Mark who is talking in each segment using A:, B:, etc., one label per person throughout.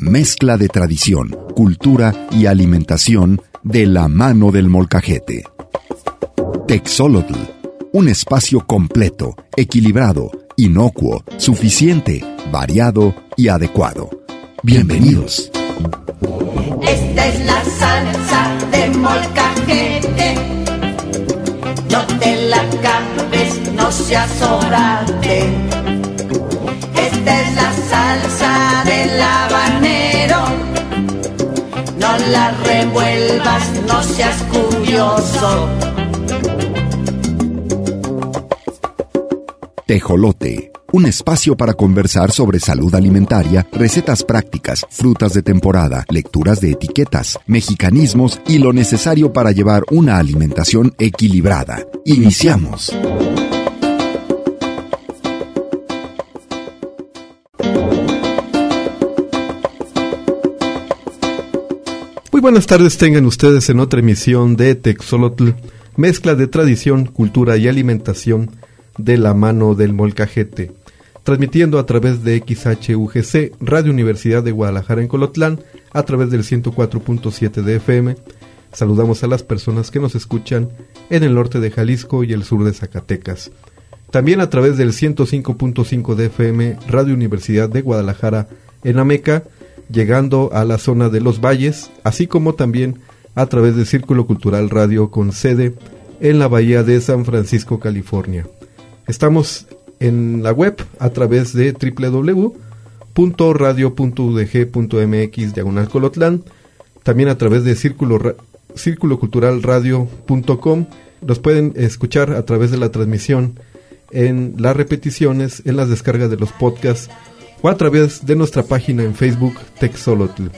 A: Mezcla de tradición, cultura y alimentación de la mano del molcajete. Texolotl, un espacio completo, equilibrado, inocuo, suficiente, variado y adecuado. Bienvenidos.
B: Esta es la salsa de molcajete. No te la acabes, no seas orate. Esta es la salsa del habanero. No la revuelvas, no seas curioso.
A: Tejolote, un espacio para conversar sobre salud alimentaria, recetas prácticas, frutas de temporada, lecturas de etiquetas, mexicanismos y lo necesario para llevar una alimentación equilibrada. Iniciamos.
C: Muy buenas tardes tengan ustedes en otra emisión de Texolotl, mezcla de tradición, cultura y alimentación de la mano del molcajete, transmitiendo a través de XHUGC, Radio Universidad de Guadalajara en Colotlán, a través del 104.7 de FM. Saludamos a las personas que nos escuchan en el norte de Jalisco y el sur de Zacatecas. También a través del 105.5 de FM, Radio Universidad de Guadalajara en Ameca, llegando a la zona de Los Valles, así como también a través de Círculo Cultural Radio con sede en la bahía de San Francisco, California. Estamos en la web a través de www.radio.udg.mx/Colotlán, también a través de círculoculturalradio.com. Nos pueden escuchar a través de la transmisión en las repeticiones, en las descargas de los podcasts o a través de nuestra página en Facebook Texolotl,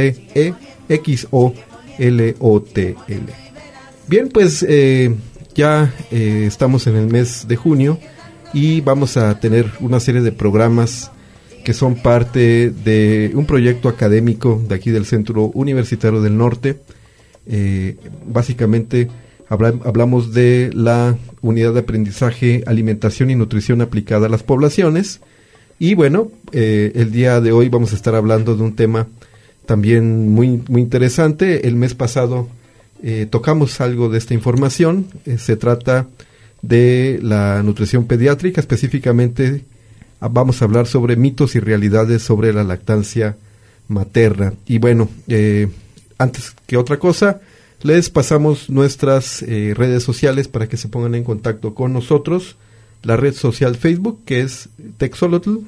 C: TEXOLOTL. Bien, pues ya estamos en el mes de junio y vamos a tener una serie de programas que son parte de un proyecto académico de aquí del Centro Universitario del Norte. Básicamente hablamos de la unidad de aprendizaje, alimentación y nutrición aplicada a las poblaciones. Y bueno, el día de hoy vamos a estar hablando de un tema también muy interesante. El mes pasado tocamos algo de esta información. Se trata de la nutrición pediátrica, específicamente vamos a hablar sobre mitos y realidades sobre la lactancia materna. Y bueno, antes que otra cosa, les pasamos nuestras redes sociales para que se pongan en contacto con nosotros. La red social Facebook, que es Texolotl,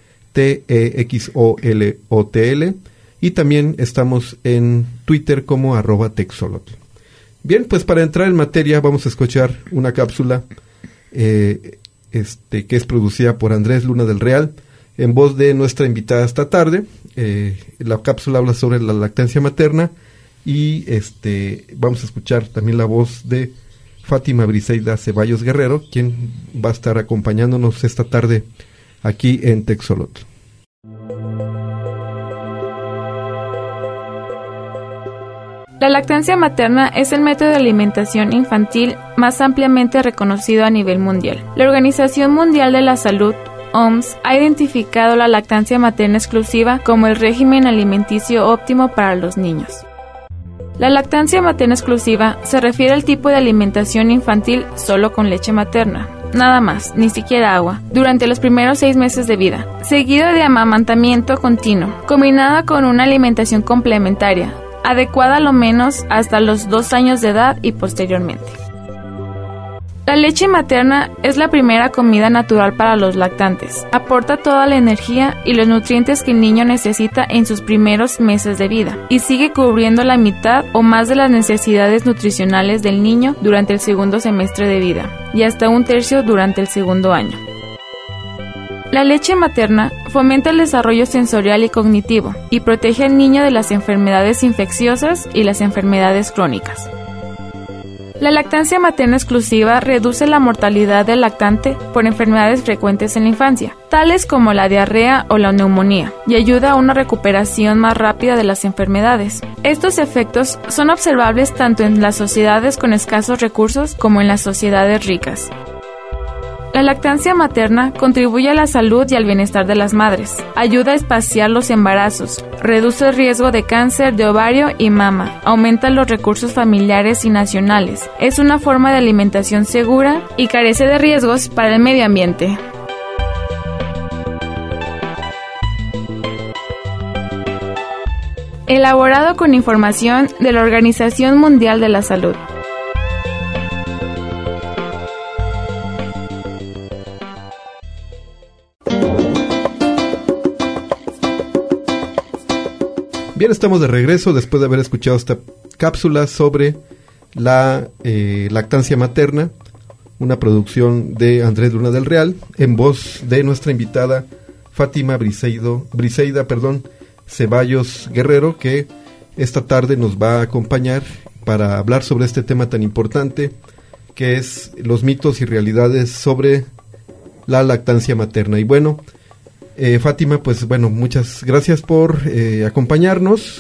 C: TEXOLOTL, y también estamos en Twitter como @Texolotl. Bien, pues para entrar en materia vamos a escuchar una cápsula que es producida por Andrés Luna del Real, en voz de nuestra invitada esta tarde. La cápsula habla sobre la lactancia materna y vamos a escuchar también la voz de Fátima Briseida Ceballos Guerrero, quien va a estar acompañándonos esta tarde aquí en Texolotl.
D: La lactancia materna es el método de alimentación infantil más ampliamente reconocido a nivel mundial. La Organización Mundial de la Salud, OMS, ha identificado la lactancia materna exclusiva como el régimen alimenticio óptimo para los niños. La lactancia materna exclusiva se refiere al tipo de alimentación infantil solo con leche materna, nada más, ni siquiera agua, durante los primeros 6 meses de vida, seguido de amamantamiento continuo, combinada con una alimentación complementaria, adecuada a lo menos hasta los 2 años de edad y posteriormente. La leche materna es la primera comida natural para los lactantes. Aporta toda la energía y los nutrientes que el niño necesita en sus primeros meses de vida y sigue cubriendo la mitad o más de las necesidades nutricionales del niño durante el segundo semestre de vida y hasta 1/3 durante el segundo año. La leche materna fomenta el desarrollo sensorial y cognitivo y protege al niño de las enfermedades infecciosas y las enfermedades crónicas. La lactancia materna exclusiva reduce la mortalidad del lactante por enfermedades frecuentes en la infancia, tales como la diarrea o la neumonía, y ayuda a una recuperación más rápida de las enfermedades. Estos efectos son observables tanto en las sociedades con escasos recursos como en las sociedades ricas. La lactancia materna contribuye a la salud y al bienestar de las madres, ayuda a espaciar los embarazos, reduce el riesgo de cáncer de ovario y mama, aumenta los recursos familiares y nacionales, es una forma de alimentación segura y carece de riesgos para el medio ambiente. Elaborado con información de la Organización Mundial de la Salud.
C: Bien, estamos de regreso después de haber escuchado esta cápsula sobre la lactancia materna, una producción de Andrés Luna del Real, en voz de nuestra invitada Fátima Briseida Ceballos Guerrero, que esta tarde nos va a acompañar para hablar sobre este tema tan importante que es los mitos y realidades sobre la lactancia materna. Y bueno, Fátima, pues bueno, muchas gracias por acompañarnos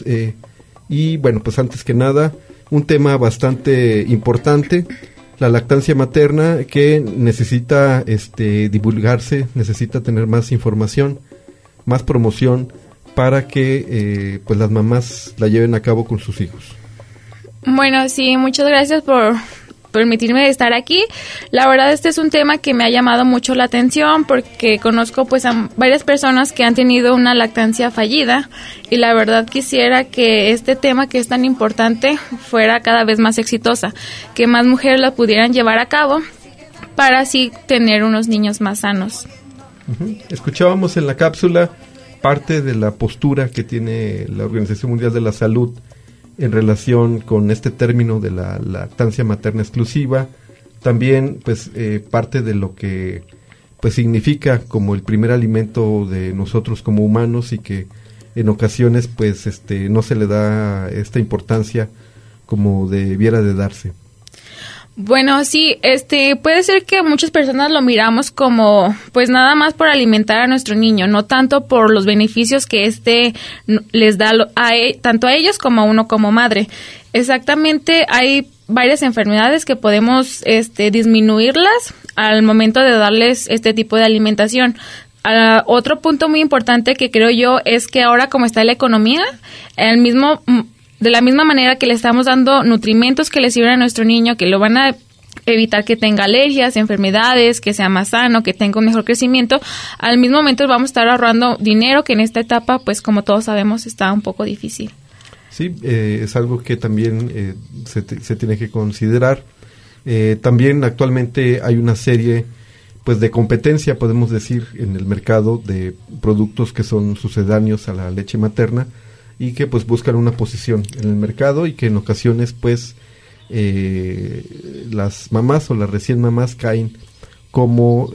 C: y bueno, pues antes que nada, un tema bastante importante, la lactancia materna, que necesita divulgarse, necesita tener más información, más promoción para que pues las mamás la lleven a cabo con sus hijos.
D: Bueno, sí, muchas gracias por permitirme estar aquí. La verdad, este es un tema que me ha llamado mucho la atención porque conozco pues a varias personas que han tenido una lactancia fallida y la verdad quisiera que este tema que es tan importante fuera cada vez más exitosa, que más mujeres la pudieran llevar a cabo para así tener unos niños más sanos.
C: Escuchábamos en la cápsula parte de la postura que tiene la Organización Mundial de la Salud en relación con este término de la lactancia materna exclusiva, también pues parte de lo que pues significa como el primer alimento de nosotros como humanos y que en ocasiones pues no se le da esta importancia como debiera de darse.
D: Bueno, sí, puede ser que muchas personas lo miramos como, pues nada más por alimentar a nuestro niño, no tanto por los beneficios que les da tanto a ellos como a uno como madre. Exactamente, hay varias enfermedades que podemos disminuirlas al momento de darles este tipo de alimentación. Otro punto muy importante que creo yo es que ahora como está la economía, de la misma manera que le estamos dando nutrimentos que le sirven a nuestro niño, que lo van a evitar que tenga alergias, enfermedades, que sea más sano, que tenga un mejor crecimiento, al mismo momento vamos a estar ahorrando dinero que en esta etapa, pues como todos sabemos, está un poco difícil.
C: Sí, es algo que también se tiene que considerar. También actualmente hay una serie pues de competencia, podemos decir, en el mercado de productos que son sucedáneos a la leche materna, y que pues buscan una posición en el mercado y que en ocasiones pues las mamás o las recién mamás caen como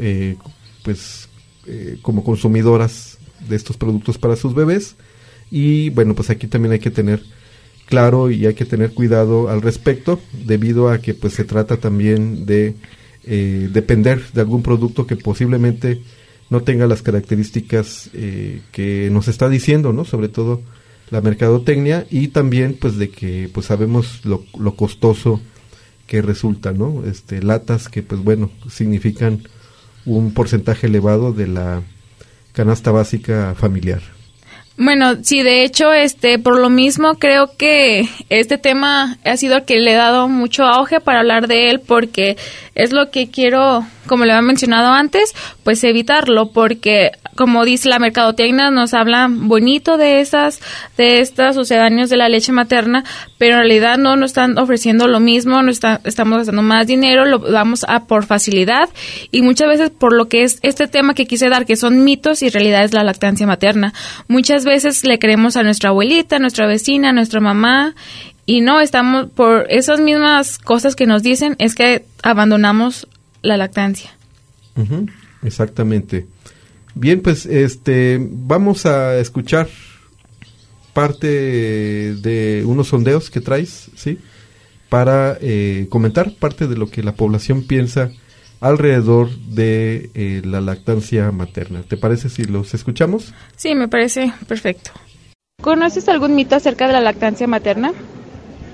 C: como consumidoras de estos productos para sus bebés. Y bueno, pues aquí también hay que tener claro y hay que tener cuidado al respecto, debido a que pues se trata también de depender de algún producto que posiblemente no tenga las características que nos está diciendo, ¿no? Sobre todo la mercadotecnia, y también pues de que pues sabemos lo costoso que resulta, ¿no? Latas que pues bueno, significan un porcentaje elevado de la canasta básica familiar.
D: Bueno, sí, de hecho, por lo mismo creo que este tema ha sido el que le he dado mucho auge para hablar de él, porque es lo que quiero, como le había mencionado antes, pues evitarlo, porque como dice la mercadotecnia, nos habla bonito de estos sucedáneos de la leche materna, pero en realidad no nos están ofreciendo lo mismo, estamos gastando más dinero, lo vamos a por facilidad, y muchas veces por lo que es este tema que quise dar, que son mitos y realidades de la lactancia materna. Muchas veces le creemos a nuestra abuelita, a nuestra vecina, a nuestra mamá, y no estamos por esas mismas cosas que nos dicen, es que abandonamos la lactancia.
C: Uh-huh, exactamente. Bien, pues vamos a escuchar parte de unos sondeos que traes, ¿sí? Para comentar parte de lo que la población piensa alrededor de la lactancia materna. ¿Te parece si los escuchamos?
D: Sí, me parece perfecto. ¿Conoces algún mito acerca de la lactancia materna?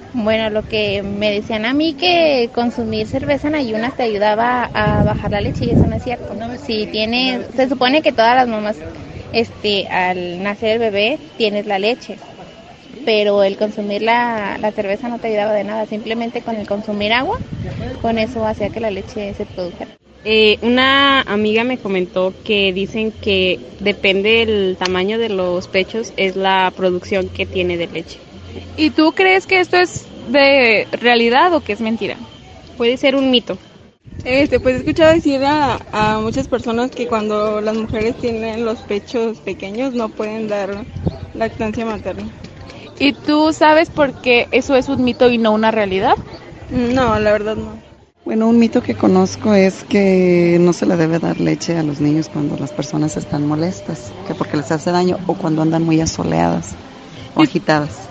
E: Bueno, lo que me decían a mí que consumir cerveza en ayunas te ayudaba a bajar la leche y eso no es cierto, ¿no? Se supone que todas las mamás, al nacer el bebé tienes la leche, pero el consumir la cerveza no te ayudaba de nada, simplemente con el consumir agua, con eso hacía que la leche se produjera.
F: Una amiga me comentó que dicen que depende del tamaño de los pechos, es la producción que tiene de leche.
D: ¿Y tú crees que esto es de realidad o que es mentira?
F: Puede ser un mito.
G: Pues he escuchado decir a muchas personas que cuando las mujeres tienen los pechos pequeños no pueden dar lactancia materna.
D: ¿Y tú sabes por qué eso es un mito y no una realidad?
G: No, la verdad no.
H: Bueno, un mito que conozco es que no se le debe dar leche a los niños cuando las personas están molestas, que porque les hace daño o cuando andan muy asoleadas o agitadas.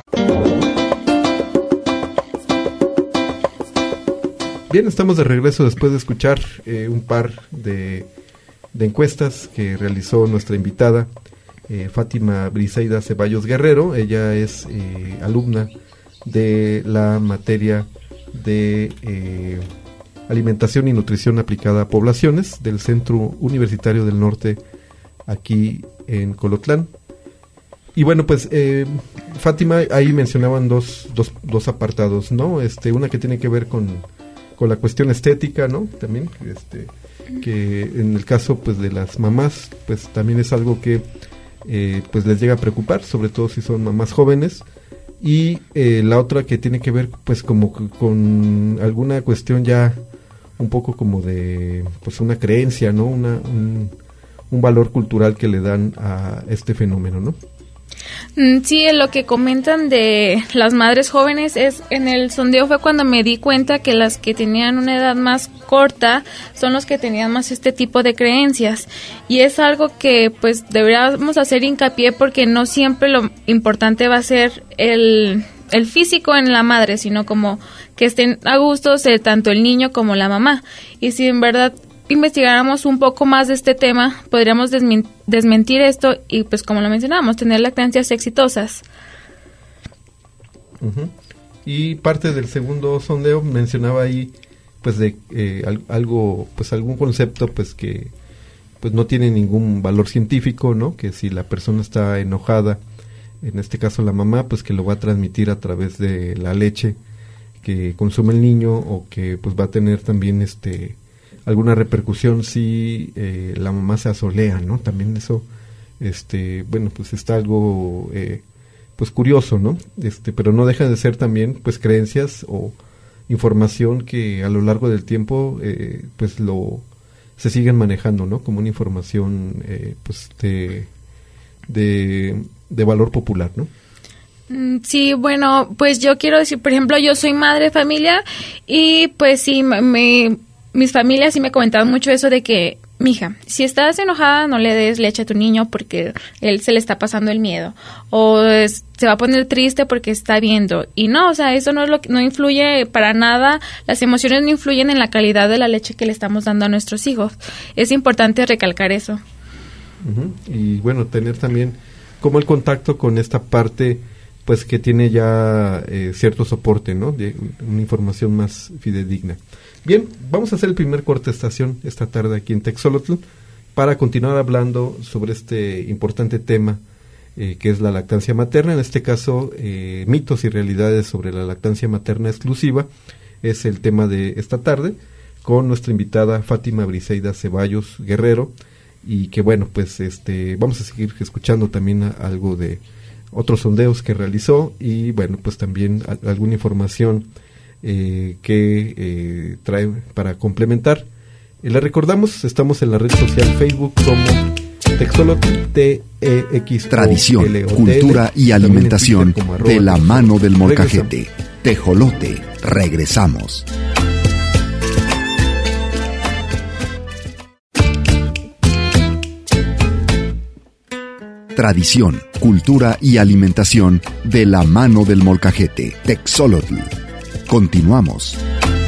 C: Bien, estamos de regreso después de escuchar un par de encuestas que realizó nuestra invitada, Fátima Briseida Ceballos Guerrero. Ella es alumna de la materia de Alimentación y Nutrición Aplicada a Poblaciones del Centro Universitario del Norte, aquí en Colotlán. Y bueno, pues Fátima, ahí mencionaban dos apartados, ¿no? Una que tiene que ver con la cuestión estética, ¿no? También, que en el caso pues de las mamás, pues también es algo que pues les llega a preocupar, sobre todo si son mamás jóvenes. Y la otra que tiene que ver pues como con alguna cuestión ya un poco como de pues una creencia, ¿no? Un valor cultural que le dan a este fenómeno, ¿no?
D: Sí, lo que comentan de las madres jóvenes es, en el sondeo fue cuando me di cuenta que las que tenían una edad más corta son los que tenían más este tipo de creencias, y es algo que pues deberíamos hacer hincapié, porque no siempre lo importante va a ser el físico en la madre, sino como que estén a gusto tanto el niño como la mamá. Y si en verdad investigáramos un poco más de este tema, podríamos desmentir esto y pues como lo mencionábamos, tener lactancias exitosas.
C: Uh-huh. Y parte del segundo sondeo mencionaba ahí pues de algo, pues algún concepto pues que pues no tiene ningún valor científico, ¿no? Que si la persona está enojada, en este caso la mamá, pues que lo va a transmitir a través de la leche que consume el niño, o que pues va a tener también alguna repercusión si la mamá se asolea, ¿no? También eso, bueno, pues está algo pues curioso, ¿no? Pero no deja de ser también pues creencias o información que a lo largo del tiempo pues se siguen manejando, ¿no? Como una información pues de valor popular, ¿no?
D: Sí, bueno, pues yo quiero decir, por ejemplo, yo soy madre de familia y pues sí, mis familias sí me comentaban mucho eso de que, mija, si estás enojada no le des leche a tu niño porque él se le está pasando el miedo, o se va a poner triste porque está viendo. Y no, o sea, eso no influye para nada, las emociones no influyen en la calidad de la leche que le estamos dando a nuestros hijos. Es importante recalcar eso.
C: Uh-huh. Y bueno, tener también como el contacto con esta parte pues que tiene ya cierto soporte, ¿no? De una información más fidedigna. Bien, vamos a hacer el primer corte de estación esta tarde aquí en Texolotl para continuar hablando sobre este importante tema que es la lactancia materna. En este caso, mitos y realidades sobre la lactancia materna exclusiva es el tema de esta tarde, con nuestra invitada Fátima Briseida Ceballos Guerrero, y que bueno, pues vamos a seguir escuchando también algo de otros sondeos que realizó, y bueno, pues también alguna información que trae para complementar. Le recordamos, estamos en la red social Facebook como Texolotl, TEX,
A: tradición, cultura y alimentación de la mano del molcajete. Tejolote, regresamos. Tradición, cultura y alimentación de la mano del molcajete. Texolotl. Continuamos.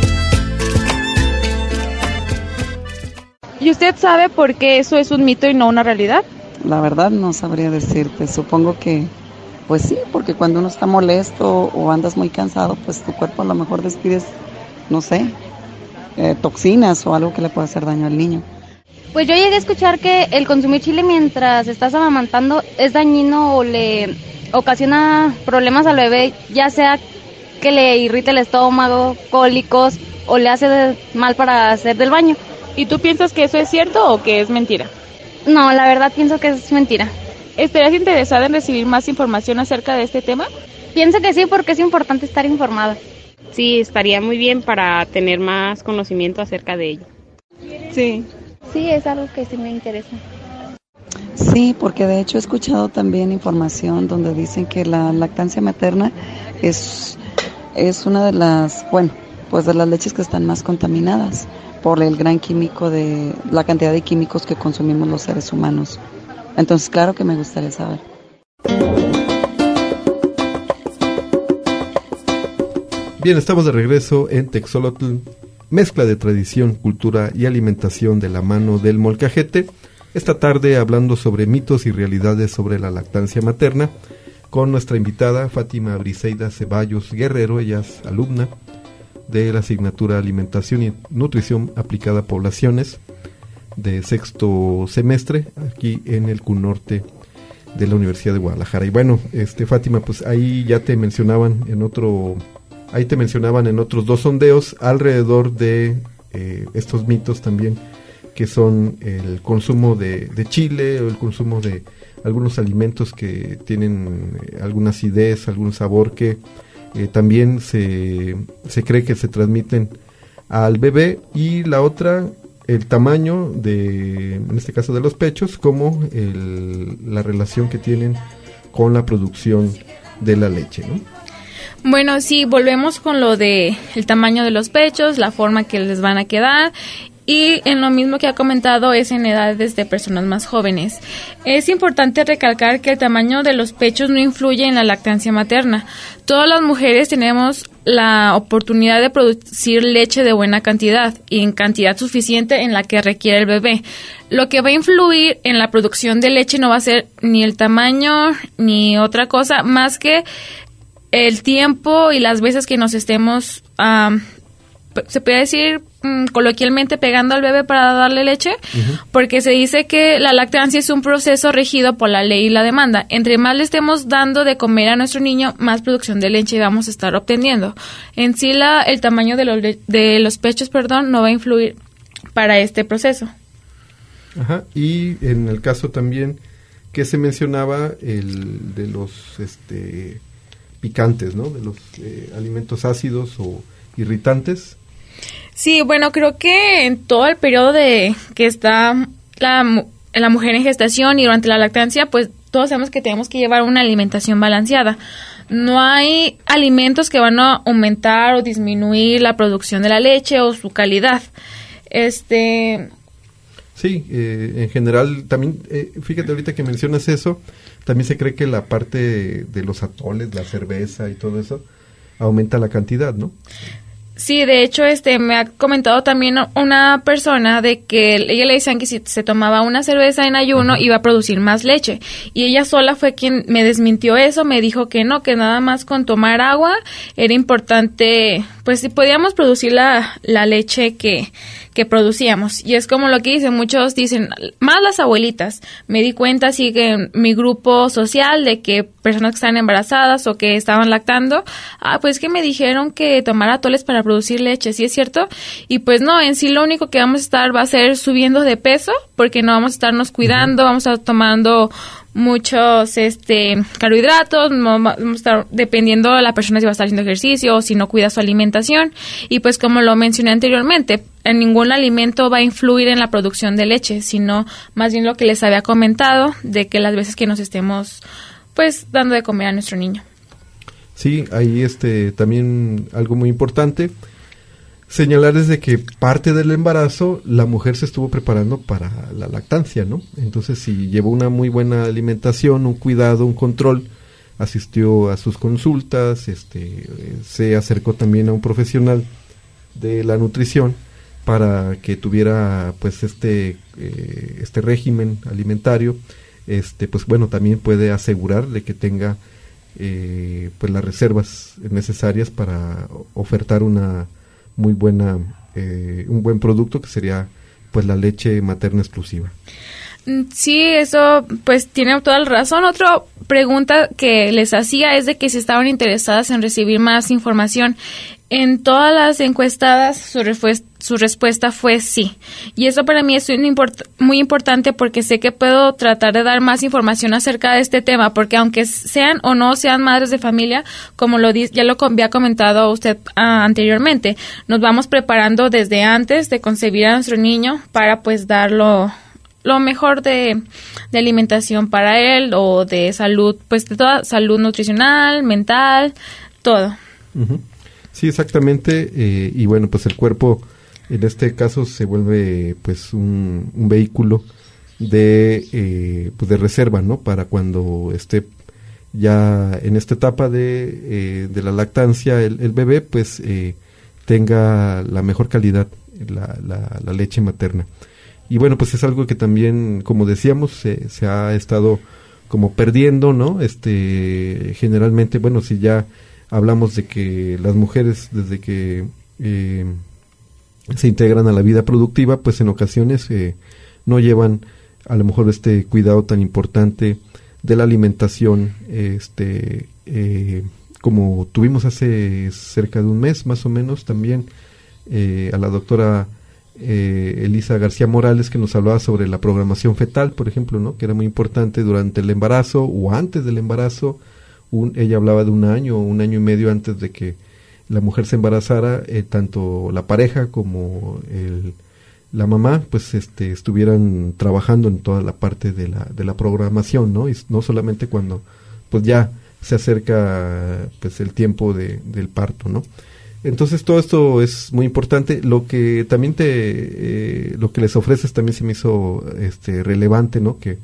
D: ¿Y usted sabe por qué eso es un mito y no una realidad?
H: La verdad no sabría decirte, supongo que Pues sí, porque cuando uno está molesto o andas muy cansado, pues tu cuerpo a lo mejor despides, no sé, toxinas o algo que le puede hacer daño al niño.
I: Pues yo llegué a escuchar que el consumir chile mientras estás amamantando es dañino o le ocasiona problemas al bebé, ya sea que le irrite el estómago, cólicos o le hace mal para hacer del baño.
D: ¿Y tú piensas que eso es cierto o que es mentira?
I: No, la verdad pienso que es mentira.
D: ¿Estarías interesada en recibir más información acerca de este tema?
I: Pienso que sí, porque es importante estar informada.
F: Sí, estaría muy bien para tener más conocimiento acerca de ello.
G: Sí.
E: Sí, es algo que sí me interesa.
H: Sí, porque de hecho he escuchado también información donde dicen que la lactancia materna es una de las, pues de las leches que están más contaminadas por el gran químico de la cantidad de químicos que consumimos los seres humanos. Entonces, claro que me gustaría saber.
C: Bien, estamos de regreso en Texolotl, mezcla de tradición, cultura y alimentación de la mano del molcajete. Esta tarde hablando sobre mitos y realidades sobre la lactancia materna con nuestra invitada Fátima Briseida Ceballos Guerrero. Ella es alumna de la asignatura Alimentación y Nutrición aplicada a Poblaciones de sexto semestre aquí en el CUNORTE de la Universidad de Guadalajara. Y bueno, Fátima, pues ahí ya te mencionaban en otros dos sondeos alrededor de estos mitos también, que son el consumo de chile o el consumo de algunos alimentos que tienen alguna acidez, algún sabor que también se cree que se transmiten al bebé, y la otra, el tamaño en este caso de los pechos, como la relación que tienen con la producción de la leche, ¿no?
D: Bueno, sí, volvemos con lo de el tamaño de los pechos, la forma que les van a quedar, y en lo mismo que ha comentado es en edades de personas más jóvenes. Es importante recalcar que el tamaño de los pechos no influye en la lactancia materna. Todas las mujeres tenemos la oportunidad de producir leche de buena cantidad y en cantidad suficiente en la que requiere el bebé. Lo que va a influir en la producción de leche no va a ser ni el tamaño ni otra cosa más que el tiempo y las veces que nos estemos, se puede decir coloquialmente, pegando al bebé para darle leche, porque se dice que la lactancia es un proceso regido por la ley y la demanda. Entre más le estemos dando de comer a nuestro niño, más producción de leche vamos a estar obteniendo. En sí, el tamaño de los pechos, no va a influir para este proceso.
C: Ajá, y en el caso también que se mencionaba el de los picantes, ¿no? De los alimentos ácidos o irritantes.
D: Sí, bueno, creo que en todo el periodo de que está la mujer en gestación y durante la lactancia, pues todos sabemos que tenemos que llevar una alimentación balanceada. No hay alimentos que van a aumentar o disminuir la producción de la leche o su calidad.
C: Sí, en general también, fíjate ahorita que mencionas eso, también se cree que la parte de los atoles, la cerveza y todo eso, aumenta la cantidad, ¿no?
D: Sí, de hecho, me ha comentado también una persona de que ella le decían que si se tomaba una cerveza en ayuno iba a producir más leche, y ella sola fue quien me desmintió eso, me dijo que no, que nada más con tomar agua era importante, pues si podíamos producir la leche que producíamos. Y es como lo que dicen, muchos dicen, más las abuelitas. Me di cuenta, sí, que en mi grupo social de que personas que están embarazadas o que estaban lactando, pues que me dijeron que tomara atoles para producir leche, ¿sí es cierto? Y pues no, en sí lo único que vamos a estar va a ser subiendo de peso, porque no vamos a estarnos cuidando, vamos a estar tomando muchos carbohidratos, vamos a estar dependiendo de la persona si va a estar haciendo ejercicio o si no cuida su alimentación. Y pues como lo mencioné anteriormente, en ningún alimento va a influir en la producción de leche, sino más bien lo que les había comentado, de que las veces que nos estemos pues dando de comer a nuestro niño.
C: Sí, ahí también algo muy importante señalar es de que parte del embarazo la mujer se estuvo preparando para la lactancia, ¿no? Entonces, si llevó una muy buena alimentación, un cuidado, un control, asistió a sus consultas, se acercó también a un profesional de la nutrición para que tuviera pues este régimen alimentario, pues bueno, también puede asegurar de que tenga pues las reservas necesarias para ofertar una muy buena un buen producto, que sería pues la leche materna exclusiva.
D: Sí, eso pues tiene toda la razón. Otra pregunta que les hacía es de que si estaban interesadas en recibir más información. En todas las encuestadas su respuesta fue sí. Y eso para mí es muy importante, porque sé que puedo tratar de dar más información acerca de este tema, porque aunque sean o no sean madres de familia, como ya lo había comentado usted anteriormente, nos vamos preparando desde antes de concebir a nuestro niño para pues darlo lo mejor de alimentación para él, o de salud, pues de toda salud nutricional, mental, todo.
C: Uh-huh. Sí, exactamente, y bueno, pues el cuerpo en este caso se vuelve pues un vehículo de reserva, ¿no? Para cuando esté ya en esta etapa de la lactancia el bebé, pues tenga la mejor calidad la leche materna. Y bueno, pues es algo que también, como decíamos, se ha estado como perdiendo, ¿no? Generalmente, bueno, si ya hablamos de que las mujeres, desde que se integran a la vida productiva, pues en ocasiones no llevan a lo mejor este cuidado tan importante de la alimentación, como tuvimos hace cerca de un mes más o menos también a la doctora Elisa García Morales, que nos hablaba sobre la programación fetal, por ejemplo, ¿no? Que era muy importante durante el embarazo o antes del embarazo. Ella hablaba de un año y medio antes de que la mujer se embarazara, tanto la pareja como la mamá pues estuvieran trabajando en toda la parte de la programación, ¿no? Y no solamente cuando pues ya se acerca pues el tiempo del parto, ¿no? Entonces todo esto es muy importante. Lo que también lo que les ofreces también se me hizo relevante, ¿no? Que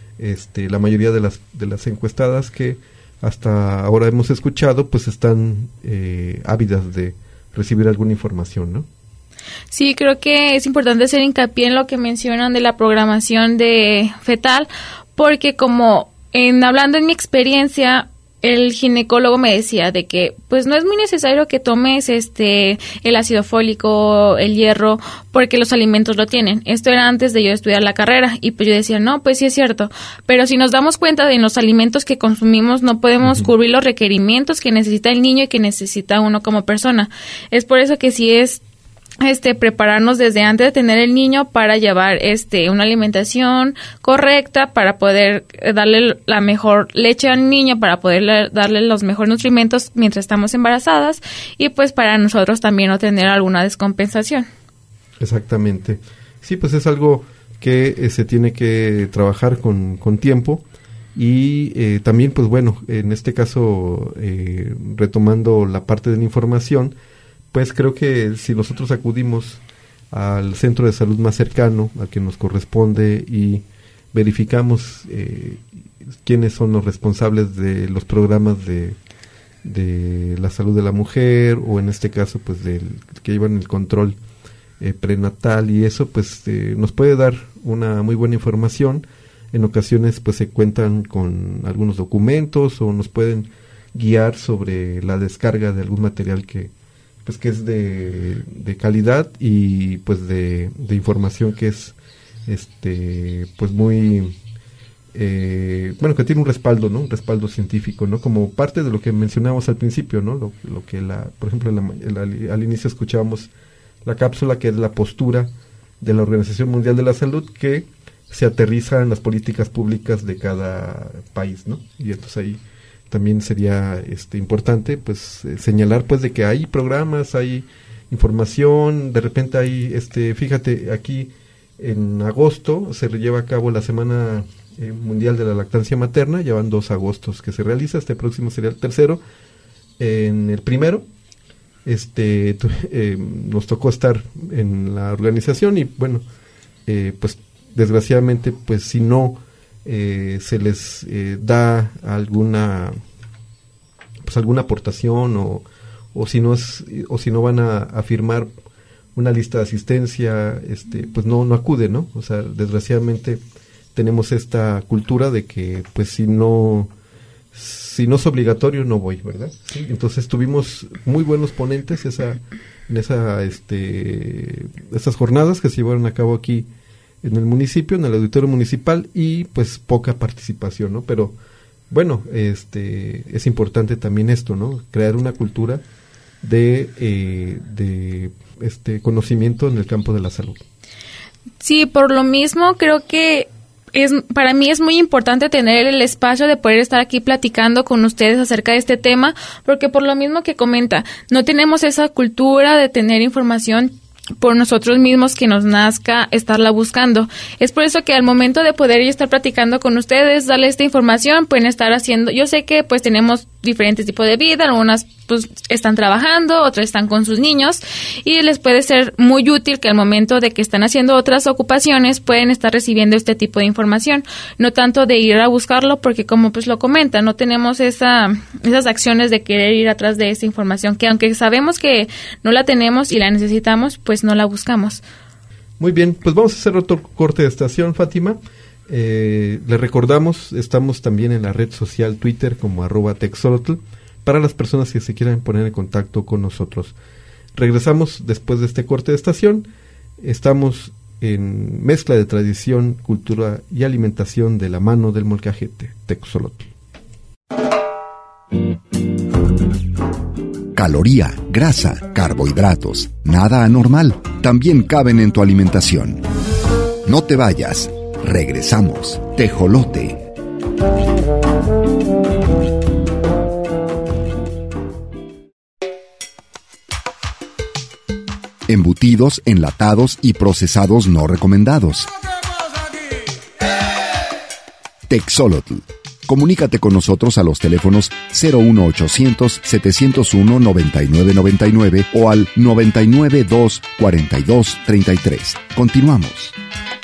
C: la mayoría de las encuestadas que hasta ahora hemos escuchado, pues están ávidas de recibir alguna información, ¿no?
D: Sí, creo que es importante hacer hincapié en lo que mencionan de la programación de fetal, porque hablando en mi experiencia, el ginecólogo me decía de que pues no es muy necesario que tomes el ácido fólico, el hierro, porque los alimentos lo tienen. Esto era antes de yo estudiar la carrera, y pues yo decía, no, pues sí es cierto, pero si nos damos cuenta de los alimentos que consumimos, no podemos cubrir los requerimientos que necesita el niño y que necesita uno como persona. Es por eso que sí es prepararnos desde antes de tener el niño para llevar una alimentación correcta, para poder darle la mejor leche al niño, para poder darle los mejores nutrimentos mientras estamos embarazadas, y pues para nosotros también no tener alguna descompensación.
C: Exactamente. Sí, pues es algo que se tiene que trabajar con tiempo, y también pues bueno, en este caso retomando la parte de la información, pues creo que si nosotros acudimos al centro de salud más cercano, al que nos corresponde, y verificamos quiénes son los responsables de los programas de la salud de la mujer, o en este caso pues que llevan el control prenatal y eso, pues nos puede dar una muy buena información. En ocasiones pues se cuentan con algunos documentos, o nos pueden guiar sobre la descarga de algún material que es de calidad, y pues de información que es pues muy que tiene un respaldo, ¿no? Un respaldo científico, ¿no? Como parte de lo que mencionábamos al principio, ¿no? Lo que por ejemplo al inicio escuchábamos la cápsula, que es la postura de la Organización Mundial de la Salud, que se aterriza en las políticas públicas de cada país, ¿no? Y entonces ahí también sería importante pues señalar pues de que hay programas, hay información. De repente hay fíjate, aquí en agosto se lleva a cabo la Semana Mundial de la Lactancia Materna. Llevan 2 agostos que se realiza, próximo sería el tercero. En el primero nos tocó estar en la organización, y bueno, pues desgraciadamente pues si no se les da alguna aportación, o si no van a firmar una lista de asistencia, pues no acude, ¿no? O sea, desgraciadamente tenemos esta cultura de que pues si no si no es obligatorio no voy, ¿verdad? Sí, entonces tuvimos muy buenos ponentes esas jornadas que se llevaron a cabo aquí en el municipio, en el auditorio municipal, y pues poca participación, ¿no? Pero bueno, es importante también esto, ¿no? Crear una cultura de conocimiento en el campo de la salud.
D: Sí, por lo mismo creo que para mí es muy importante tener el espacio de poder estar aquí platicando con ustedes acerca de este tema, porque por lo mismo que comenta, no tenemos esa cultura de tener información por nosotros mismos que nos nazca estarla buscando. Es por eso que al momento de poder estar platicando con ustedes, darle esta información, pueden estar haciendo, yo sé que pues tenemos diferentes tipos de vida, algunas pues están trabajando, otras están con sus niños, y les puede ser muy útil que al momento de que están haciendo otras ocupaciones pueden estar recibiendo este tipo de información, no tanto de ir a buscarlo, porque como pues lo comenta, no tenemos esas acciones de querer ir atrás de esa información, que aunque sabemos que no la tenemos y la necesitamos, pues no la buscamos.
C: Muy bien, pues vamos a hacer otro corte de estación, Fátima. Le recordamos, estamos también en la red social Twitter como @TexSolotl, para las personas que se quieran poner en contacto con nosotros. Regresamos después de este corte de estación. Estamos en Mezcla de Tradición, Cultura y Alimentación de la mano del molcajete, TexSolotl.
A: Caloría, grasa, carbohidratos, nada anormal, también caben en tu alimentación. No te vayas, regresamos. Tejolote. Embutidos, enlatados y procesados no recomendados. TexSolotl. Comunícate con nosotros a los teléfonos 01800-701-9999 o al 992-4233. Continuamos.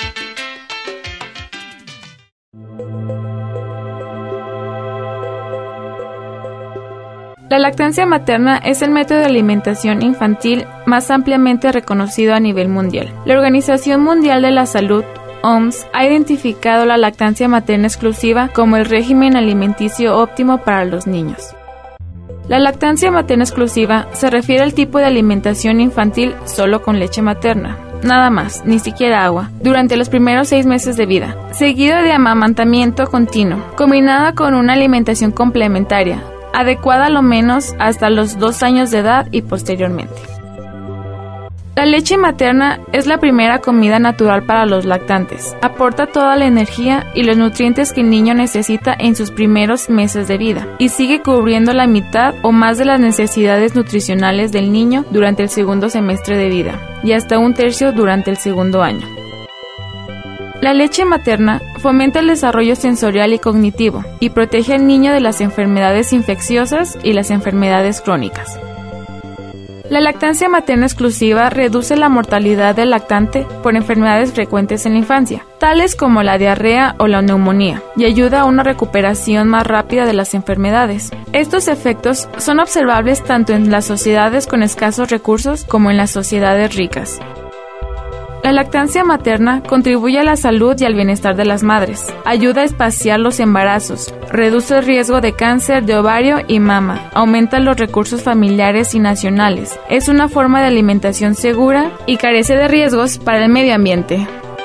D: La lactancia materna es el método de alimentación infantil más ampliamente reconocido a nivel mundial. La Organización Mundial de la Salud, OMS, ha identificado la lactancia materna exclusiva como el régimen alimenticio óptimo para los niños. La lactancia materna exclusiva se refiere al tipo de alimentación infantil solo con leche materna, nada más, ni siquiera agua, durante los primeros 6 meses de vida, seguido de amamantamiento continuo, combinada con una alimentación complementaria, adecuada a lo menos hasta los 2 años de edad y posteriormente. La leche materna es la primera comida natural para los lactantes. Aporta toda la energía y los nutrientes que el niño necesita en sus primeros meses de vida y sigue cubriendo la mitad o más de las necesidades nutricionales del niño durante el segundo semestre de vida y hasta 1/3 durante el segundo año. La leche materna fomenta el desarrollo sensorial y cognitivo y protege al niño de las enfermedades infecciosas y las enfermedades crónicas. La lactancia materna exclusiva reduce la mortalidad del lactante por enfermedades frecuentes en la infancia, tales como la diarrea o la neumonía, y ayuda a una recuperación más rápida de las enfermedades. Estos efectos son observables tanto en las sociedades con escasos recursos como en las sociedades ricas. La lactancia materna contribuye a la salud y al bienestar de las madres, ayuda a espaciar los embarazos, reduce el riesgo de cáncer de ovario y mama, aumenta los recursos familiares y nacionales, es una forma de alimentación segura y carece de riesgos para el medio ambiente.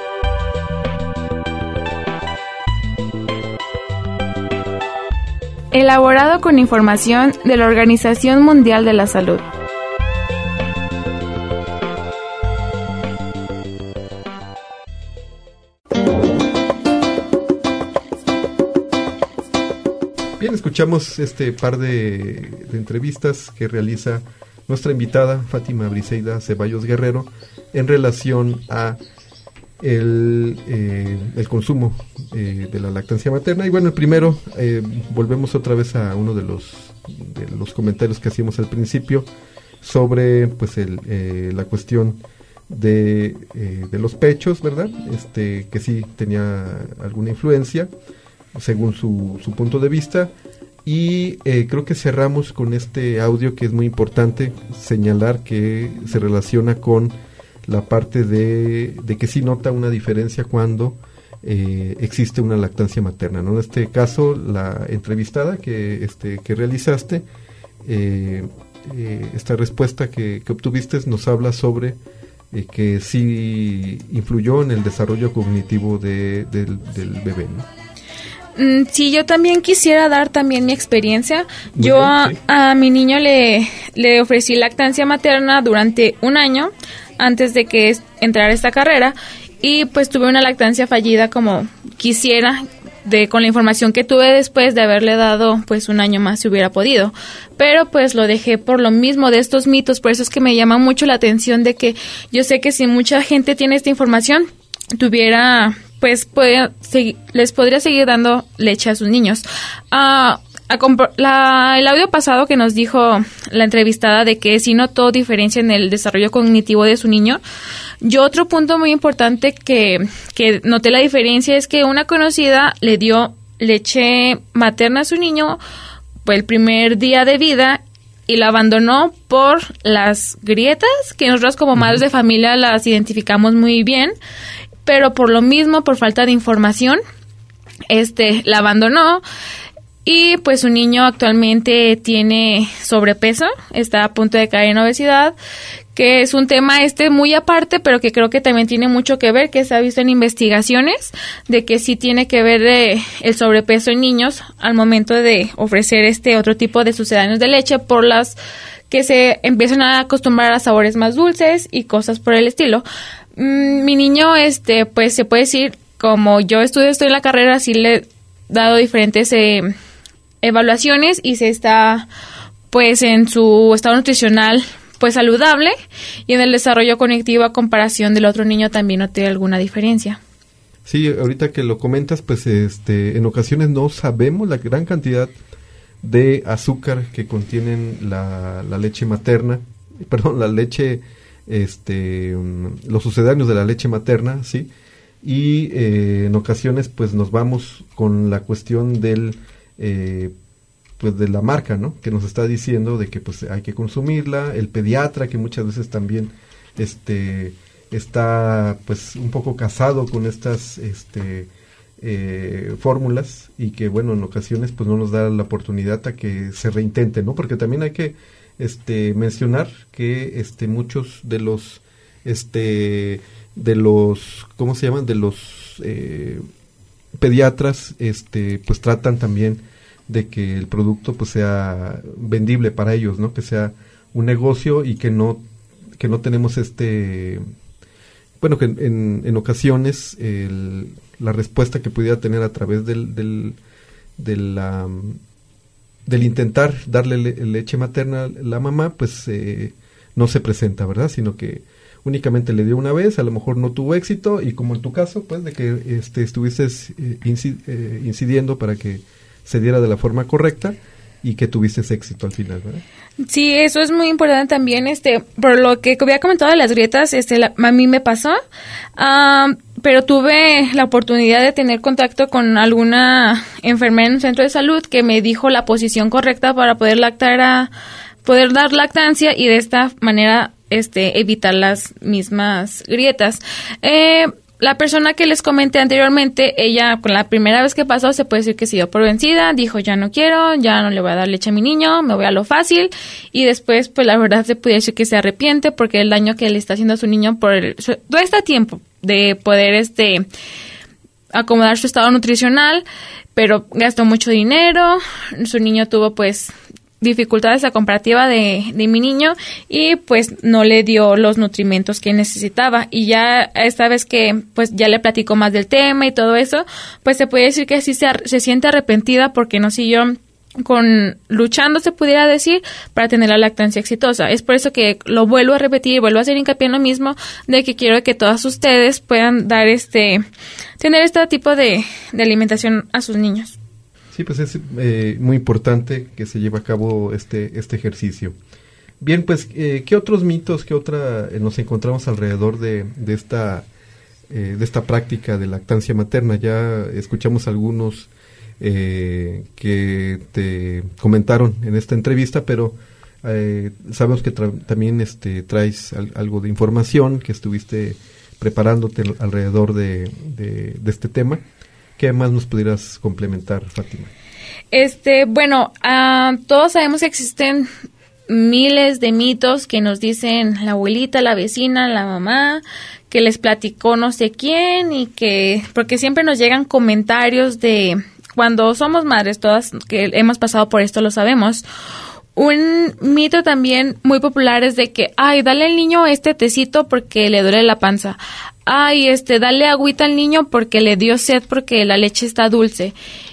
D: Elaborado con información de la Organización Mundial de la Salud.
C: Bien, escuchamos este par de entrevistas que realiza nuestra invitada Fátima Briseida Ceballos Guerrero en relación a el consumo de la lactancia materna. Y bueno, el primero, volvemos otra vez a uno de los comentarios que hacíamos al principio sobre pues la cuestión de los pechos, ¿verdad? Que sí tenía alguna influencia según su punto de vista, y creo que cerramos con este audio que es muy importante señalar, que se relaciona con la parte de que sí nota una diferencia cuando existe una lactancia materna, ¿no? En este caso, la entrevistada que realizaste, esta respuesta que obtuviste nos habla sobre que sí influyó en el desarrollo cognitivo del bebé, ¿no?
D: Sí, yo también quisiera dar también mi experiencia.
C: Muy
D: Yo
C: bien, sí.
D: a mi niño le ofrecí lactancia materna durante un año antes de que entrara a esta carrera, y pues tuve una lactancia fallida como quisiera, con la información que tuve después de haberle dado pues un año más si hubiera podido, pero pues lo dejé por lo mismo de estos mitos. Por eso es que me llama mucho la atención de que yo sé que si mucha gente tiene esta información, les podría seguir dando leche a sus niños. El audio pasado que nos dijo la entrevistada de que sí notó diferencia en el desarrollo cognitivo de su niño, yo otro punto muy importante que noté la diferencia es que una conocida le dio leche materna a su niño el primer día de vida y la abandonó por las grietas, que nosotros como madres de familia las identificamos muy bien, pero por lo mismo, por falta de información, la abandonó. Y pues su niño actualmente tiene sobrepeso, está a punto de caer en obesidad, que es un tema muy aparte, pero que creo que también tiene mucho que ver, que se ha visto en investigaciones, de que sí tiene que ver el sobrepeso en niños al momento de ofrecer otro tipo de sucedáneos de leche, por las que se empiezan a acostumbrar a sabores más dulces y cosas por el estilo. Mi niño, pues se puede decir, como yo estoy en la carrera, sí le he dado diferentes evaluaciones y se está pues en su estado nutricional pues saludable, y en el desarrollo cognitivo a comparación del otro niño también noté alguna diferencia.
C: Sí, ahorita que lo comentas, pues en ocasiones no sabemos la gran cantidad de azúcar que contienen la leche materna, la leche, los sucedáneos de la leche materna, ¿sí? Y en ocasiones pues nos vamos con la cuestión del pues de la marca, ¿no? Que nos está diciendo de que pues hay que consumirla, el pediatra que muchas veces también está pues un poco casado con estas fórmulas, y que bueno, en ocasiones pues no nos da la oportunidad a que se reintente, ¿no? Porque también hay que mencionar que muchos de los ¿cómo se llaman? De los pediatras pues tratan también de que el producto pues sea vendible para ellos, ¿no? Que sea un negocio, y que no tenemos bueno, que en ocasiones la respuesta que pudiera tener a través del intentar darle leche materna a la mamá, pues no se presenta, ¿verdad? Sino que únicamente le dio una vez, a lo mejor no tuvo éxito, y como en tu caso, pues de que estuviste incidiendo para que se diera de la forma correcta y que tuviste éxito al final, ¿verdad?
D: Sí, eso es muy importante también, por lo que había comentado de las grietas, a mí me pasó, pero tuve la oportunidad de tener contacto con alguna enfermera en un centro de salud que me dijo la posición correcta para poder dar lactancia, y de esta manera evitar las mismas grietas. La persona que les comenté anteriormente, ella con la primera vez que pasó se puede decir que se dio por vencida, dijo ya no quiero, ya no le voy a dar leche a mi niño, me voy a lo fácil, y después pues la verdad se puede decir que se arrepiente porque el daño que le está haciendo a su niño todo este tiempo de poder acomodar su estado nutricional, pero gastó mucho dinero, su niño tuvo pues dificultades a comparativa de mi niño, y pues no le dio los nutrimentos que necesitaba. Y ya esta vez que pues ya le platicó más del tema y todo eso, pues se puede decir que sí se siente arrepentida porque no siguió luchando, se pudiera decir, para tener la lactancia exitosa. Es por eso que lo vuelvo a repetir, vuelvo a hacer hincapié en lo mismo, de que quiero que todas ustedes puedan dar tener este tipo de alimentación a sus niños.
C: Sí, pues es muy importante que se lleve a cabo este ejercicio. Bien, pues, ¿qué otros mitos, qué otra nos encontramos alrededor de esta práctica de lactancia materna? Ya escuchamos algunos que te comentaron en esta entrevista, pero sabemos que también traes algo de información que estuviste preparándote alrededor de este tema. ¿Qué más nos pudieras complementar, Fátima?
D: Bueno, todos sabemos que existen miles de mitos que nos dicen la abuelita, la vecina, la mamá, que les platicó no sé quién, porque siempre nos llegan comentarios de cuando somos madres, todas que hemos pasado por esto lo sabemos. Un mito también muy popular es de que, dale al niño este tecito porque le duele la panza. Dale agüita al niño porque le dio sed porque la leche está dulce.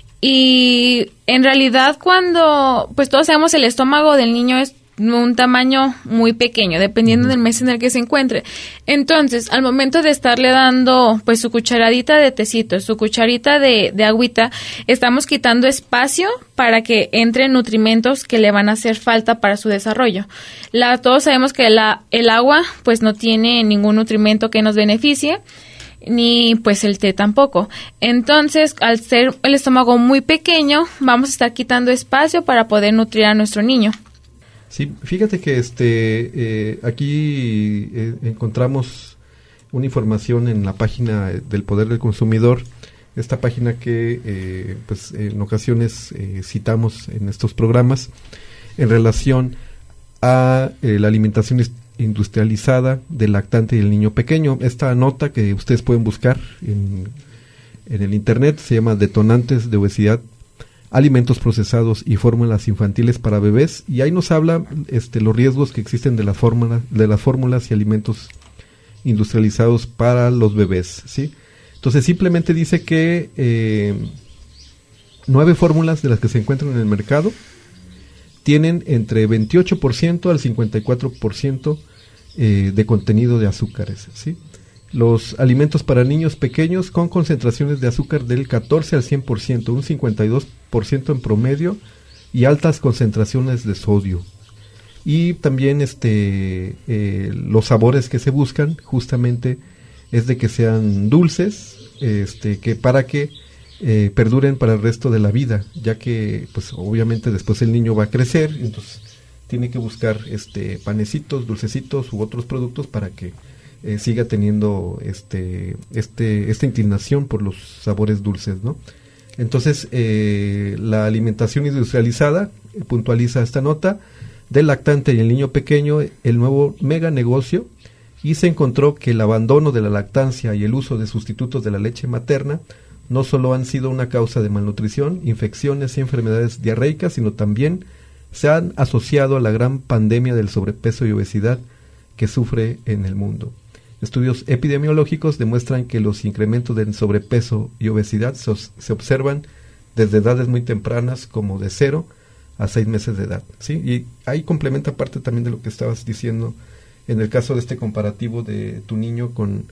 D: Y en realidad pues todos sabemos el estómago del niño es un tamaño muy pequeño, dependiendo del mes en el que se encuentre. Entonces, al momento de estarle dando pues su cucharadita de tecito, su cucharita de agüita, estamos quitando espacio para que entren nutrimentos que le van a hacer falta para su desarrollo. Todos sabemos que el agua pues no tiene ningún nutrimento que nos beneficie, ni pues el té tampoco. Entonces, al ser el estómago muy pequeño, vamos a estar quitando espacio para poder nutrir a nuestro niño.
C: Sí, fíjate que aquí encontramos una información en la página del Poder del Consumidor, esta página que pues en ocasiones citamos en estos programas en relación a la alimentación industrializada del lactante y el niño pequeño. Esta nota que ustedes pueden buscar en el internet se llama Detonantes de Obesidad, Alimentos Procesados y Fórmulas Infantiles para Bebés, y ahí nos habla los riesgos que existen de las fórmulas y alimentos industrializados para los bebés, ¿sí? Entonces simplemente dice que 9 fórmulas de las que se encuentran en el mercado tienen entre 28% al 54% de contenido de azúcares, ¿sí? Los alimentos para niños pequeños con concentraciones de azúcar del 14 al 100%, un 52% en promedio, y altas concentraciones de sodio. Y también los sabores que se buscan justamente es de que sean dulces, que para que perduren para el resto de la vida, ya que pues obviamente después el niño va a crecer, entonces tiene que buscar panecitos, dulcecitos u otros productos para que siga teniendo esta inclinación por los sabores dulces, ¿no? Entonces, la alimentación industrializada, puntualiza esta nota, del lactante y el niño pequeño, el nuevo mega negocio, y se encontró que el abandono de la lactancia y el uso de sustitutos de la leche materna no solo han sido una causa de malnutrición, infecciones y enfermedades diarreicas, sino también se han asociado a la gran pandemia del sobrepeso y obesidad que sufre en el mundo. Estudios epidemiológicos demuestran que los incrementos del sobrepeso y obesidad se observan desde edades muy tempranas, como de 0 a 6 meses de edad, ¿sí? Y ahí complementa parte también de lo que estabas diciendo en el caso de este comparativo de tu niño con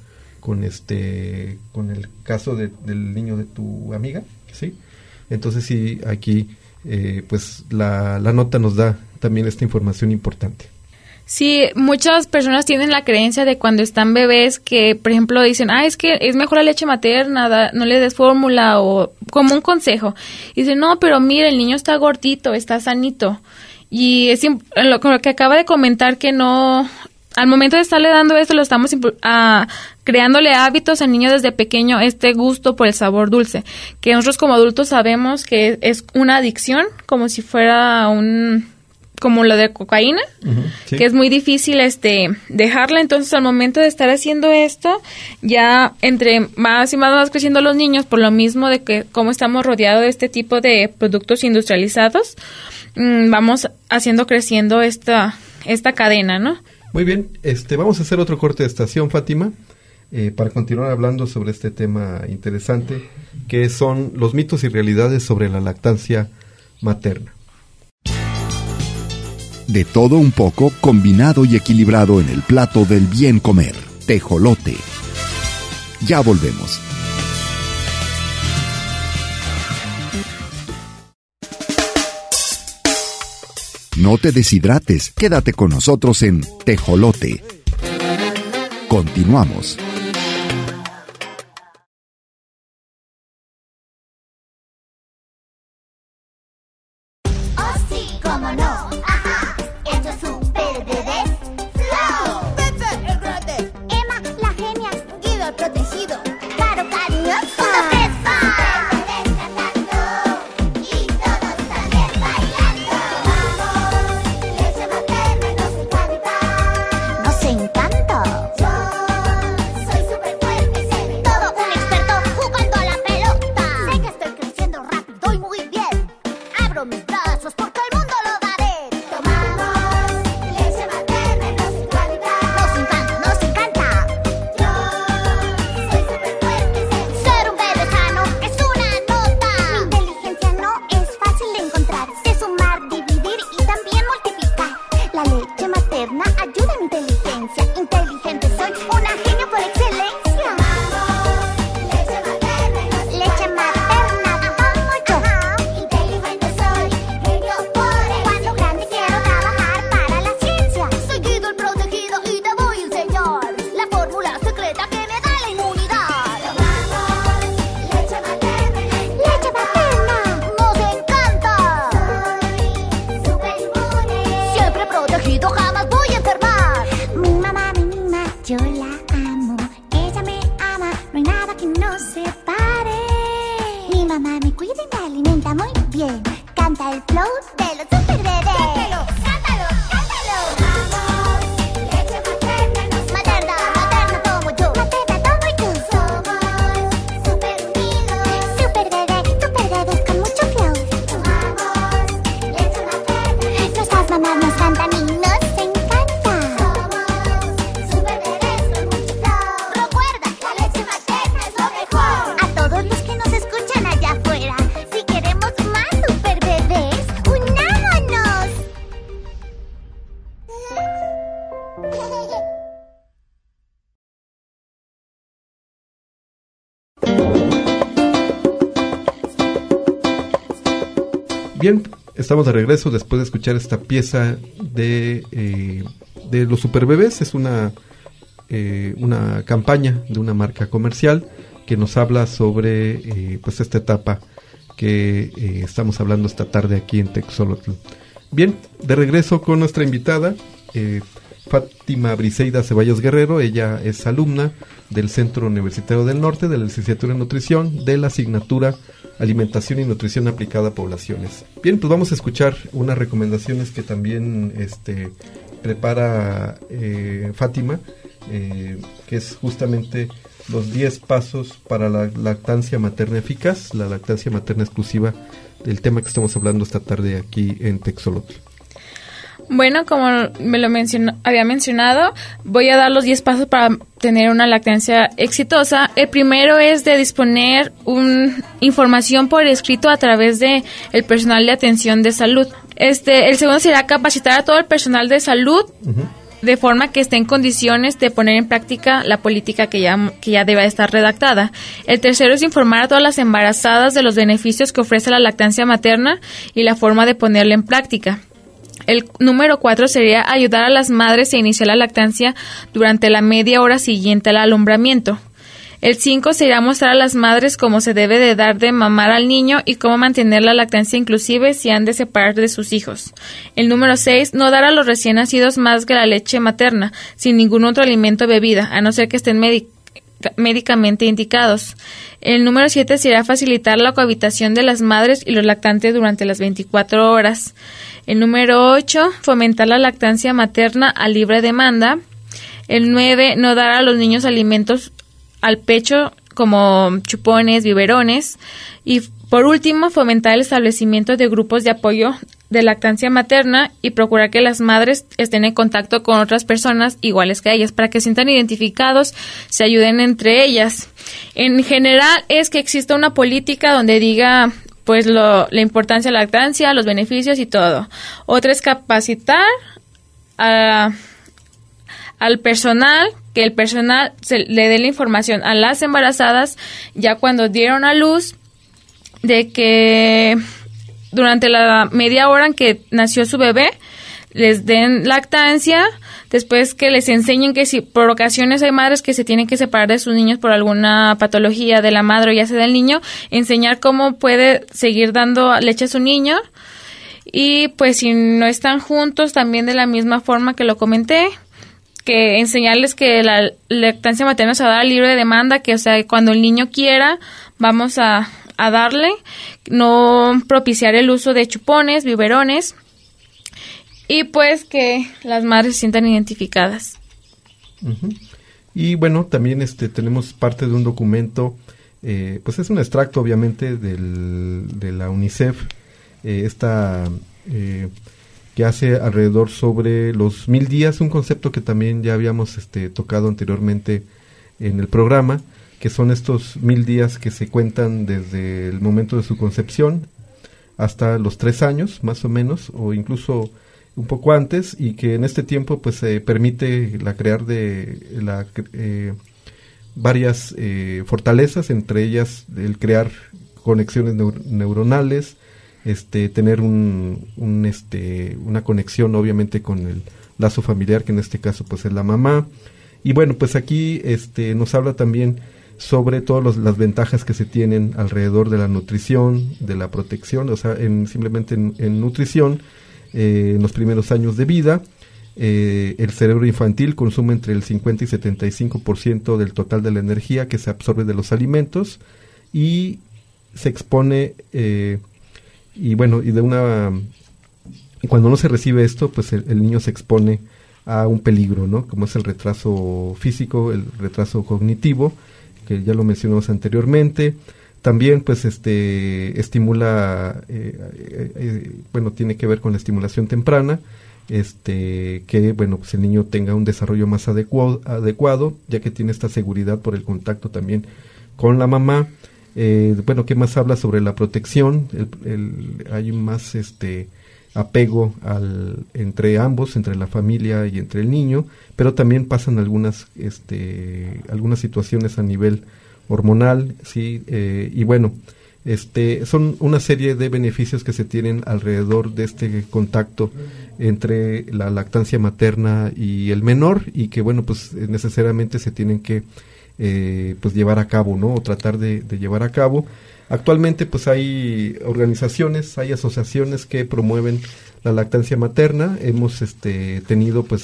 C: el caso del niño de tu amiga, ¿sí? Entonces sí, aquí pues la nota nos da también esta información importante.
D: Sí, muchas personas tienen la creencia de cuando están bebés que, por ejemplo, dicen, es que es mejor la leche materna, no le des fórmula, o como un consejo. Y dicen, no, pero mira, el niño está gordito, está sanito. Y es lo que acaba de comentar, que no, al momento de estarle dando esto, lo estamos creándole hábitos al niño desde pequeño, gusto por el sabor dulce, que nosotros como adultos sabemos que es una adicción, como si fuera como lo de cocaína, sí, que es muy difícil dejarla. Entonces, al momento de estar haciendo esto, ya entre más y más van creciendo los niños, por lo mismo de que como estamos rodeados de este tipo de productos industrializados, vamos creciendo esta cadena, ¿no?
C: Muy bien, vamos a hacer otro corte de estación, Fátima, para continuar hablando sobre este tema interesante, que son los mitos y realidades sobre la lactancia materna.
A: De todo un poco, combinado y equilibrado en el plato del bien comer. Tejolote. Ya volvemos. No te deshidrates, quédate con nosotros en Tejolote. Continuamos.
J: Emma, la genia, abro mis brazos porque el mundo lo daré. Tomamos leche materna y nos encanta. Nos encanta. Yo soy súper fuerte. Ser un bebé sano es una nota. Mi inteligencia no es fácil de encontrar. Sé sumar, dividir y también multiplicar. La leche materna ayuda a mi inteligencia. Inteligente soy, una genio por excelencia. Leche materna, como yo. Inteligente soy, genio por excelencia. Cuando grande quiero trabajar para la ciencia. Soy Guido el protegido y te voy a enseñar la fórmula secreta que me da la inmunidad. Tomamos leche materna. Leche materna, nos encanta. Soy súper inmune. Siempre protegido, jamás voy a enfermar. Mi mamá me mima, yo la amo. Ella me ama, no hay nada que nos separe. Mi mamá me cuida y me alimenta muy bien. Canta el flow de los super bebés. Cántalo, cántalo. Tomamos leche materna. Materna, materna tomo yo. Materna tomo yo. Somos super unidos. Super bebés con mucho flow. Tomamos leche materna. Nuestras mamás nos cantan y nos encanta. Somos super bebés con mucho flow. Recuerda, la leche materna es lo mejor. A todos los que nos escuchan allá afuera, si queremos más super bebés, unámonos.
C: Bien, estamos de regreso después de escuchar esta pieza de los superbebés. Es una campaña de una marca comercial que nos habla sobre pues esta etapa que estamos hablando esta tarde aquí en Texolotl. Bien, de regreso con nuestra invitada, Fátima Briseida Ceballos Guerrero. Ella es alumna del Centro Universitario del Norte de la licenciatura en Nutrición de la asignatura Alimentación y Nutrición Aplicada a Poblaciones. Bien, pues vamos a escuchar unas recomendaciones que también prepara Fátima, que es justamente los 10 pasos para la lactancia materna eficaz, la lactancia materna exclusiva, del tema que estamos hablando esta tarde aquí en Texolotl.
D: Bueno, como había mencionado, voy a dar los 10 pasos para tener una lactancia exitosa. El primero es de disponer información por escrito a través de el personal de atención de salud. El segundo será capacitar a todo el personal de salud de forma que esté en condiciones de poner en práctica la política que ya debe estar redactada. El tercero es informar a todas las embarazadas de los beneficios que ofrece la lactancia materna y la forma de ponerla en práctica. El número 4 sería ayudar a las madres a iniciar la lactancia durante la media hora siguiente al alumbramiento. El 5 sería mostrar a las madres cómo se debe de dar de mamar al niño y cómo mantener la lactancia inclusive si han de separar de sus hijos. El número 6, no dar a los recién nacidos más que la leche materna, sin ningún otro alimento o bebida, a no ser que estén médicamente indicados. El número 7 sería facilitar la cohabitación de las madres y los lactantes durante las 24 horas. El número 8, fomentar la lactancia materna a libre demanda. El 9, no dar a los niños alimentos al pecho como chupones, biberones. Y por último, fomentar el establecimiento de grupos de apoyo de lactancia materna y procurar que las madres estén en contacto con otras personas iguales que ellas para que se sientan identificados, se ayuden entre ellas. En general es que exista una política donde diga pues la importancia de la lactancia, los beneficios y todo. Otra es capacitar al personal, que el personal le dé la información a las embarazadas ya cuando dieron a luz de que durante la media hora en que nació su bebé les den lactancia, después que les enseñen que si por ocasiones hay madres que se tienen que separar de sus niños por alguna patología de la madre o ya sea del niño, enseñar cómo puede seguir dando leche a su niño. Y pues si no están juntos, también de la misma forma que lo comenté, que enseñarles que la lactancia materna se va a dar libre de demanda, que o sea, cuando el niño quiera, vamos a darle, no propiciar el uso de chupones, biberones, y pues que las madres se sientan identificadas.
C: Uh-huh. Y bueno, también tenemos parte de un documento, pues es un extracto obviamente de la UNICEF, que hace alrededor sobre los 1000 días, un concepto que también ya habíamos tocado anteriormente en el programa, que son estos 1000 días que se cuentan desde el momento de su concepción hasta los 3 años, más o menos, o incluso un poco antes, y que en este tiempo pues permite varias fortalezas, entre ellas el crear conexiones neuronales, tener una conexión obviamente con el lazo familiar, que en este caso pues es la mamá. Y bueno, pues aquí nos habla también sobre todas las ventajas que se tienen alrededor de la nutrición, de la protección, o sea, simplemente en nutrición, en los primeros años de vida. El cerebro infantil consume entre el 50 y 75% del total de la energía que se absorbe de los alimentos, y se expone y cuando no se recibe esto, pues el niño se expone a un peligro, ¿no? Como es el retraso físico, el retraso cognitivo, que ya lo mencionamos anteriormente. También pues estimula, tiene que ver con la estimulación temprana, que pues el niño tenga un desarrollo más adecuado, ya que tiene esta seguridad por el contacto también con la mamá. ¿Qué más habla sobre la protección? Hay más apego entre ambos, entre la familia y entre el niño, pero también pasan algunas situaciones a nivel hormonal, sí, son una serie de beneficios que se tienen alrededor de este contacto entre la lactancia materna y el menor, y que pues necesariamente se tienen que llevar a cabo, ¿no? O tratar de llevar a cabo. Actualmente pues hay organizaciones, hay asociaciones que promueven la lactancia materna. Hemos tenido pues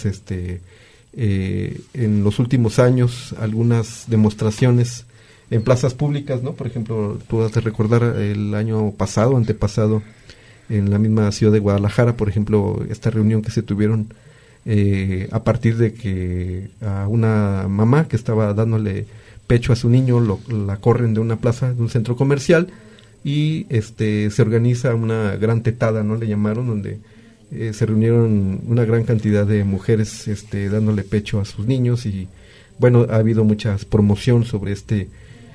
C: en los últimos años algunas demostraciones en plazas públicas, ¿no? Por ejemplo, tú has de recordar el año pasado, antepasado, en la misma ciudad de Guadalajara, por ejemplo, esta reunión que se tuvieron a partir de que a una mamá que estaba dándole pecho a su niño, la corren de una plaza, de un centro comercial, y se organiza una gran tetada, ¿no? Le llamaron, donde se reunieron una gran cantidad de mujeres dándole pecho a sus niños, y ha habido mucha promoción sobre este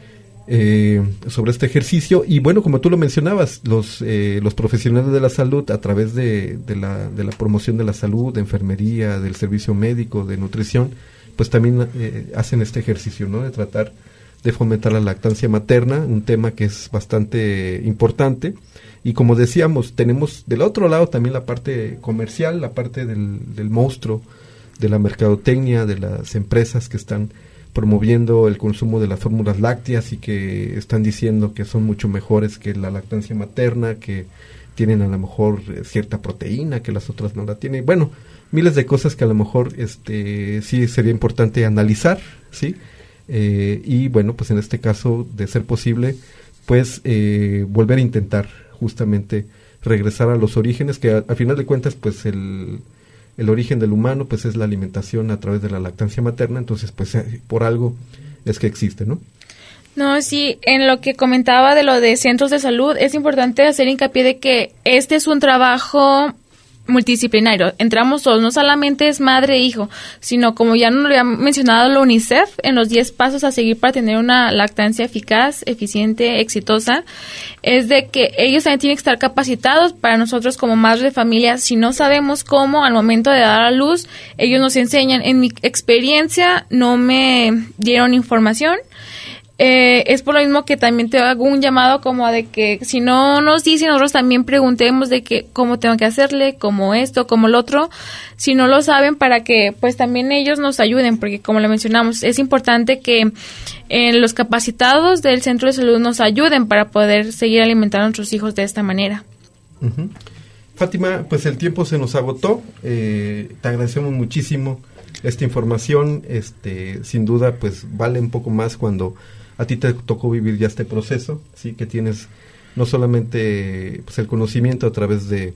C: ejercicio. Y como tú lo mencionabas, los profesionales de la salud, a través de la promoción de la salud, de enfermería, del servicio médico, de nutrición, pues también hacen este ejercicio, ¿no? De tratar de fomentar la lactancia materna, un tema que es bastante importante. Y como decíamos, tenemos del otro lado también la parte comercial, la parte del monstruo de la mercadotecnia, de las empresas que están promoviendo el consumo de las fórmulas lácteas y que están diciendo que son mucho mejores que la lactancia materna, que tienen a lo mejor cierta proteína que las otras no la tienen. Miles de cosas que a lo mejor sí sería importante analizar, ¿sí? Pues en este caso, de ser posible, pues volver a intentar justamente regresar a los orígenes, que a final de cuentas pues el origen del humano pues es la alimentación a través de la lactancia materna. Entonces pues por algo es que existe, ¿no?
D: No, sí, en lo que comentaba de lo de centros de salud, es importante hacer hincapié de que este es un trabajo multidisciplinario. Entramos todos, no solamente es madre e hijo, sino, como ya nos lo había mencionado la UNICEF, en los 10 pasos a seguir para tener una lactancia eficaz, eficiente, exitosa, es de que ellos también tienen que estar capacitados. Para nosotros como madres de familia, si no sabemos cómo al momento de dar a luz, ellos nos enseñan. En mi experiencia no me dieron información. Es por lo mismo que también te hago un llamado como de que si no nos dicen, nosotros también preguntemos de que cómo tengo que hacerle, como esto, como lo otro, si no lo saben, para que pues también ellos nos ayuden, porque como le mencionamos, es importante que los capacitados del centro de salud nos ayuden para poder seguir alimentando a nuestros hijos de esta manera.
C: Uh-huh. Fátima, pues el tiempo se nos agotó, te agradecemos muchísimo esta información, sin duda pues vale un poco más cuando a ti te tocó vivir ya este proceso, sí, que tienes no solamente pues el conocimiento a través de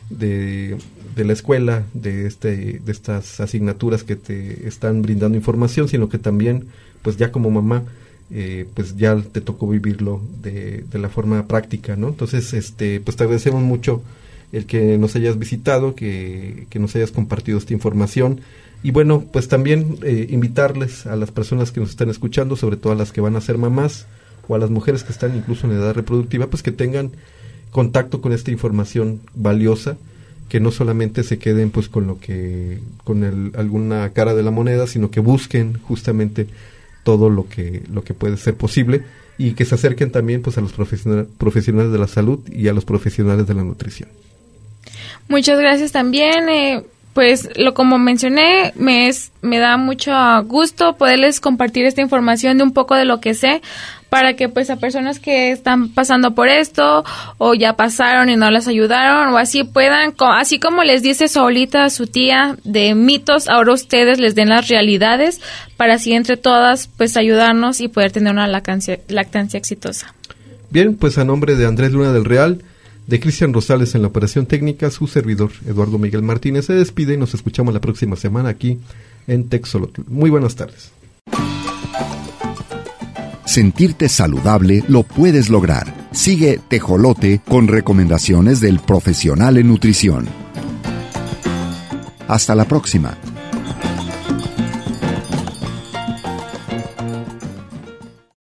C: la escuela, de estas asignaturas que te están brindando información, sino que también pues ya como mamá pues ya te tocó vivirlo de la forma práctica, ¿no? Entonces, pues te agradecemos mucho el que nos hayas visitado, que nos hayas compartido esta información. Y bueno, pues también invitarles a las personas que nos están escuchando, sobre todo a las que van a ser mamás o a las mujeres que están incluso en edad reproductiva, pues que tengan contacto con esta información valiosa, que no solamente se queden pues con alguna cara de la moneda, sino que busquen justamente todo lo que puede ser posible, y que se acerquen también pues a los profesionales de la salud y a los profesionales de la nutrición.
D: Muchas gracias también. Pues como mencioné, me da mucho gusto poderles compartir esta información de un poco de lo que sé, para que pues a personas que están pasando por esto o ya pasaron y no las ayudaron o así puedan, así como les dice su abuelita, su tía, de mitos, ahora ustedes les den las realidades para así entre todas pues ayudarnos y poder tener una lactancia exitosa.
C: Bien, pues a nombre de Andrés Luna del Real, de Cristian Rosales en la operación técnica, su servidor Eduardo Miguel Martínez se despide y nos escuchamos la próxima semana aquí en Texolotl. Muy buenas tardes.
A: Sentirte saludable lo puedes lograr. Sigue Tejolote con recomendaciones del profesional en nutrición. Hasta la próxima.